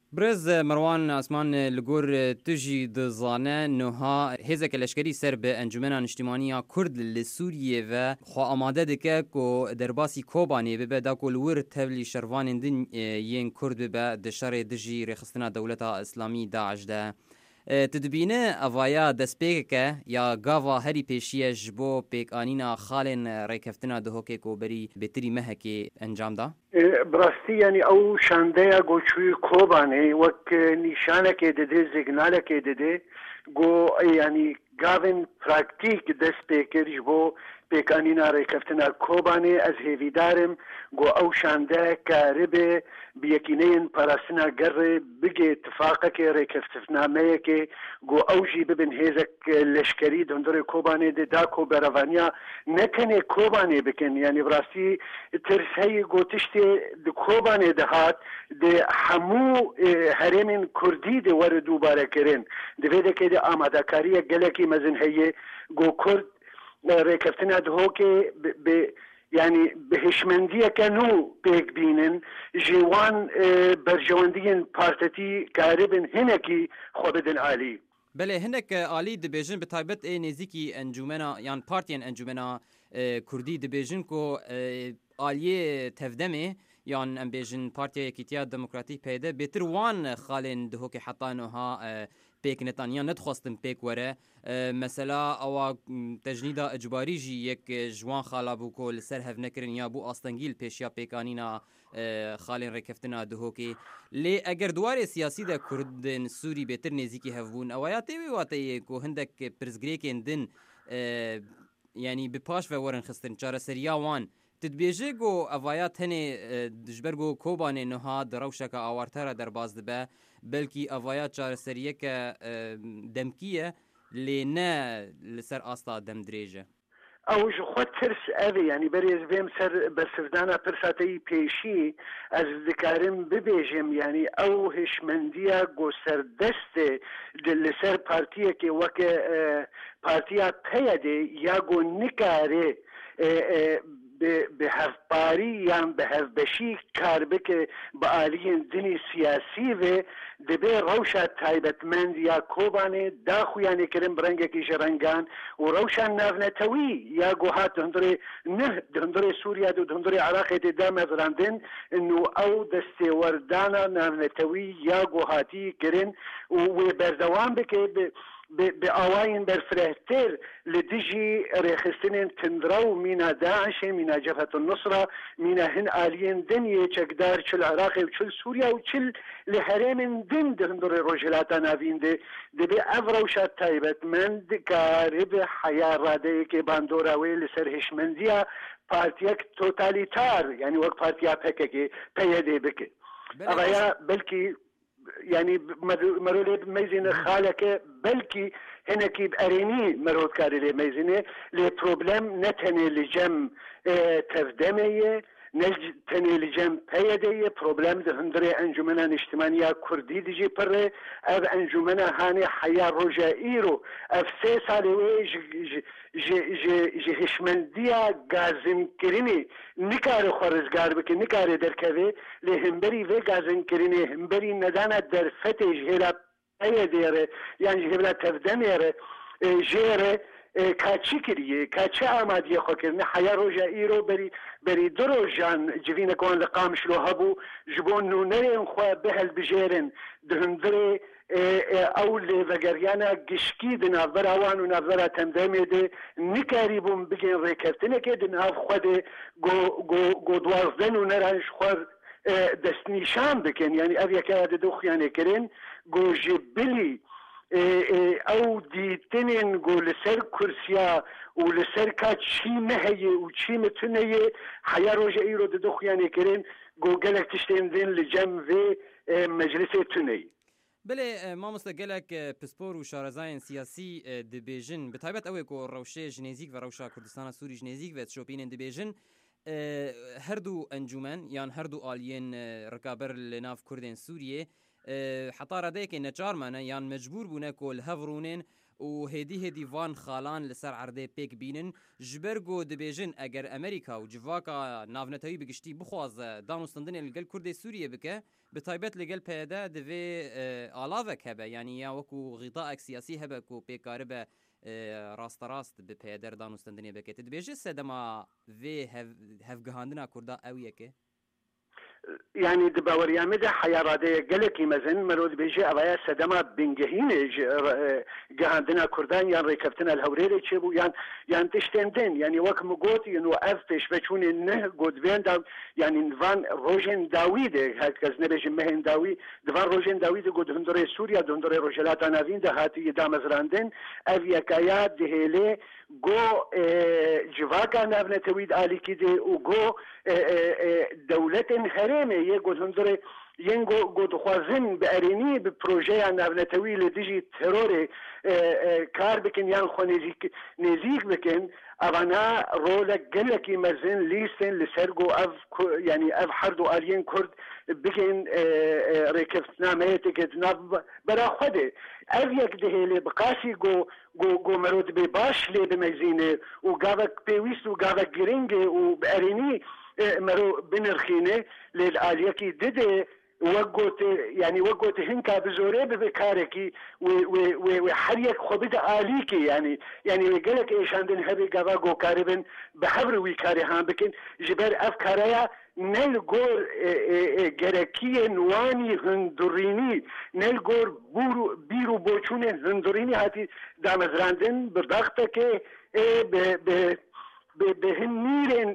برز مروان اسمان لگور تجی دزانه نوها هزک لشکری سر به انجمن اجتماعی کرد لسوریه و خو آماده دکه کو درباسی کوبانی به دا کولور تولی شروان دین ین کرد به دشار دجی رخصتنا دولت اسلامی داعش ده تدبینه اوایا دسپیکه یا گاوا هری پیشیه جبو پیک آنینا خالن ریکفتنا دهوکه کو بری بتری مهکی انجام دا؟ براستی یعنی او شانده گوچوی کوبانه وک نشانه که دده زگناله که دده گو یعنی گاوین پراکتیک دست پیکرش بو پیکانینا ریکفتنا کوبانه از هیویدارم گو او شانده کاربه بیکینین پراسنا گر بگه اتفاقه که ریکفتنا میه که گو او جی ببین هیزک لشکری دندور کوبانه ده دا کو بروانیا نکنه کوبانه بکن یعنی براستی ترسهی گو تشتی ده کوبانه ده هات ده همو هرمین کردی ده ور دوباره کرن ده ویده که ده آماده کاری گلکی مزن هیه گو کرد ریکفتنا ده هو که يعني بهشمندية كانوا بيك بينن جوان برجواندين بارتتي كاربن هنكي خوبدن عالي بله هنك عالي دبيجن بتايبت نزيكي انجومنا يعني بارتيان انجومنا كردي دبيجن كو عالية تفدمه يعني ام بيجن بارتيا كيتيا ديمقراطيك بيده بيتر وان خالن دهوكي حتى انها بيك نتانيا ندخستن بيك وره مثلا او تجنيدا اجباري جي يك جوان خالابو كو لسر هف نكرن يا بو استنجيل بيشيا بيكانينا خالن ركفتنا دهوكي لي اگر دوار سياسي دا كردن سوري بيتر نزيكي هفبون اويا تيوي واتي كو هندك برزغريكن دن يعني بپاش و ورن خستن چاره سريا وان تدبیجه گو اوایات هنه دجبرگو کوبانه نها دروشک آوارتر در باز دبه بلکی اوایات چار سریه که دمکیه لی نه لسر آستا دم دریجه او جو خود ترس اوی یعنی بریز بیم سر بسردانا پرساتی پیشی از ذکرم ببیجم یعنی او هشمندیا گو سردسته لسر پارتیه که وک پارتیا پیده یا گو نکاره به هفباری یا به هفبشی کار بکه با آلیین دینی سیاسی و دبه روشا تایبتمند یا کوبانه دا خویانه کرن برنگه که جرنگان و روشا نافنتوی یا گوهات دهندر سوریا دهندر عراق دا مفراندن انو او دسته وردانا نافنتوی یا گوهاتی کرن و بردوان بکه به آواین برفرهتر لديجي ريخستنين تندرو مينا داعش مينا جبهة النصرة مينا هن آليين دنيا چكدار چل عراقي وچل سوريا وچل لحرام دن دهندر رجلاتا نافين دي بي افروشات تايبت من كارب حياة راده كي باندورا ويل سرهش منزيا پارتيك توتاليتار يعني وقت پارتيا پككي پيده بكي اغايا بلكي يعني مرولي ميزين خالك بلكي هناكي بأريني مرود كاري لي ميزيني لي بروبلم نتني لجم تفدمية نتني لجم بيدية بروبلم ده هندري انجمنا اجتماعية كردي ديجي بره اف انجمنا هاني حياة رجائيرو اف سي سالي جي هشمندية غازم كريني نكاري خورزگار بكي نكاري دركوي لي همبري في غازم كريني همبري ندانا در فتش هلا بيديره يعني هلا تفدميره جيره کاچی کریه کاچه آمادی خو کرنه حیا روجا ایرو بری درو جان جوینه کون لقامش لو هبو جبون نونرین خو بهل بجيرن دهندره اول وگریانا گشکی دنافر اوان و نافر تمدامه ده نکاریبون بگین ریکفتنه که دناف خود گو دوازدن و نرانش خور دست نیشان بکن یعنی اویا که دو خیانه کرن گو جبلی او دیتنین گو لسر کرسیا و لسر که چی مهیه و چی متنیه حیا روژه ای رو دو خیانه کرن گو گلک تشتین دین لجم و مجلس تنیه بله ما مستقلك بسپور و شارزاین سیاسی دبیجن بتایبت اوی کو روشه جنیزیک و روشا کردستان سوری جنیزیک و تشوپین دبیجن هر دو انجمن یان هر دو آلین رکابر لناف کردن سوریه حتی ردیک نچار منه یان مجبور بونه کل هفرونن و هدی وان خالان لسر عرضه پیک بینن جبرگو دبیجن اگر امریکا و جواکا ناونتایی بگشتی بخواز دانستندن لگل کرد سوریه بکه به تایبت لگل پیدا دوی آلاوک هبه یعنی یا وکو غطاء سیاسی هبه کو پیکاره به راست به پیدر دانستندنی بکه تدبیجه سدما وی هفگهاندنا کرده اویه که يعني دباوريا مدى حيارادة قلقي مزن مرود بيجي أبايا سدما بنجهين جهاندنا كردان يعني ركبتنا الهوريري تشيبو يعني تشتندين يعني وك مقوت ينو أفتش بچون إنه قد بين دا يعني نفان روجين داويد هكذا نبيجي مهن داوي دفان روجين داويد قد هندوري سوريا دهندوري روجلات نافين ده هاتي يدام ازراندين أفيكايات دهيلي جو جواكا نافنتويد آلي كده وجو دولة هرمه يقول هندري ينجو قد خوازن بأريني ببروجيه نافنتوي لديجي تروري كار بكن يان خو نزيك بكن أبانا رولا قلقي مزن ليسن لسرقو يعني أف حردو آليين كرد بكن ركفتنا ميتك اتناب برا خوده أفيك دهيلي بقاسي جو مرود بباش لي بمزينه وقابك بيويس وقابك جرينجي وبأريني مرو بنرخينه للآليكي دده وقوت يعني وقوت هنكا بزوري بكاركي وحريك خبيت آليكي يعني وقالك ايش عندن هبي قواقو كاربن بحبر ويكاري هان بكن جبر افكاريا نلقور جركية نواني هندوريني نلقور بيرو بوچون هندوريني هاتي دامزراندن بضغطك بهنيرن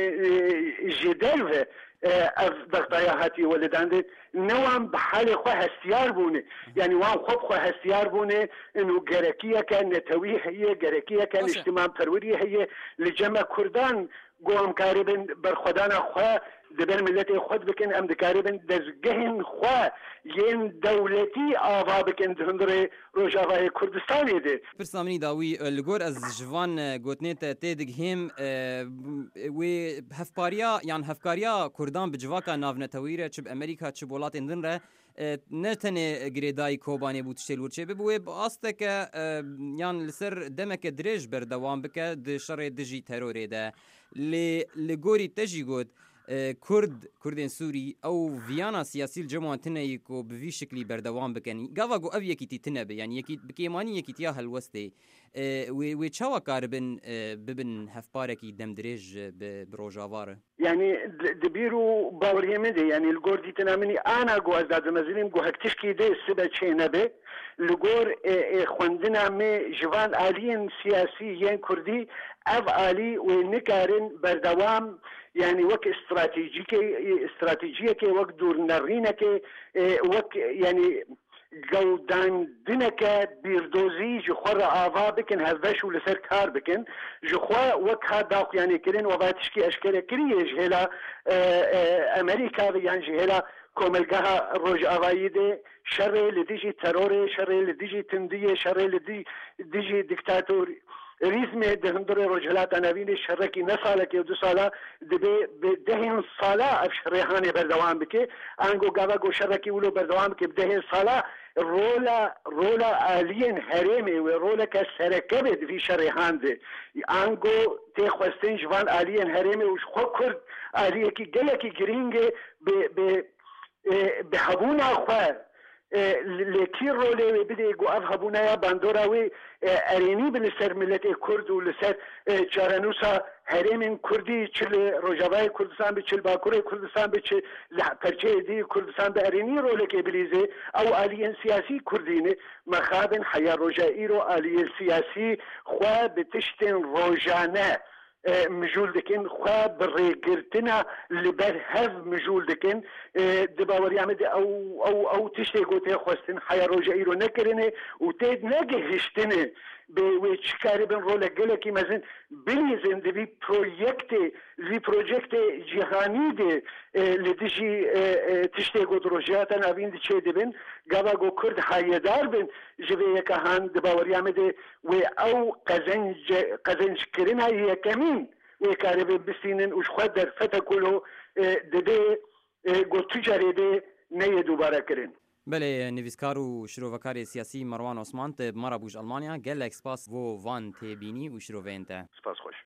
جدلوه اف ضغطايا هاتي ولداند نوعا بحال خو هستيار بونه يعني وان خب خو هستيار بونه انه جركيه كان نتوي هي جركيه كان اجتماع پروری هي لجمع كردان قوم كاربن برخدان خو دبر ملت خود بكن ام دكاربن دزگهن خو ين دولتي آوا بكن دهندره روجاوای کردستانی ده پرسامنی داوی لگور از جوان گوتنیت تیدگ هم و هفپاریا يعني هفکاریا کردان بجواکا ناونتویره چب امریکا چب ولات اندن ره نه تنه گریدای کوبانی بود شلور چه ببوی باسته که يعني لسر دمک درج بردوام بکه د شر دجی تروری ده لگوری تجی گوت کردین سوری او ویانا سیاسی الجماعة تنهی کو بوی شکلی بردوام بکنی گاوا گو او یکی تی تنبه یعنی یکی بکیمانی یکی تیا هلوسته و چاوا کاربن ببن هفپارکی دم درج بروجاواره يعني دبيرو باوريمده يعني الجور دي تنامني انا جو ازداد مزلين جو هكتشكي ده السبه تشينبه الجور خوندنا مي جوان آلين سياسيين كردي اف آلي ونكارن بردوام يعني وك استراتيجية كي وك دور نرينة كي وك يعني جودان دنكا بيردوزي جخور آوا بكن هذاشو لسر كار بكن جخوا وكها داق يعني كرين وباتشكي أشكال كريه جهلا أمريكا يعني جهلا كوملقاها روج آوائيده شر لديجي تروري شر لديجي تندية شر لديجي ديكتاتور ريزمه دهندور رجلات نوین شرکی نساله که 2 ساله دهن ساله اف شرحانه بردوام بکه انگو گاوا گو شرکی ولو بردوام بکه دهن ساله رولا آلین حرمه و رولا که سرکبه في شرحان ده انگو تخواستن جوان آلین حرمه وش خو کرد آلیه کی گله کی گرینگه به حبون آخواه لكي رولي بدي يقو أذهبونا يا باندوراوي أريني بالسر ملت كرد ولسر جارانوسا هرم كردي چل روجاوای کردستان به چل باکوره کردستان به چل پرچه دی کردستان به أريني رولي كي بليزي أو آليين سياسي كرديني مخابن حيا روجائي رو آليين سياسي خواه بتشتن روجانه مجول دكين خوا بريقرتنا لبر هف مجول دكين دباوري عمد او تشتي قوتي خوستن حيا روجائي رو نكرنه وتيد ناقه هشتنه بويتشكاري بن رولا قلقي مازن بليزن دي بروجكت جهاني دي لديجي تشتي قوت روجاتا نابين دي چه دبن قابا قو كرد حايدار بن جبه يكهان دباوري عمد او قزنج كرنها هي كمين ويكاري بن بسينن وش خود در فتا كله دبه قو تجاري بي نيه دوباره كرن بله نویسکار و شروعکار سیاسی مروان عثمان ته مرا بوج آلمانیا گلک سپاس و وان ته بینی و شروع وینته سپاس خوش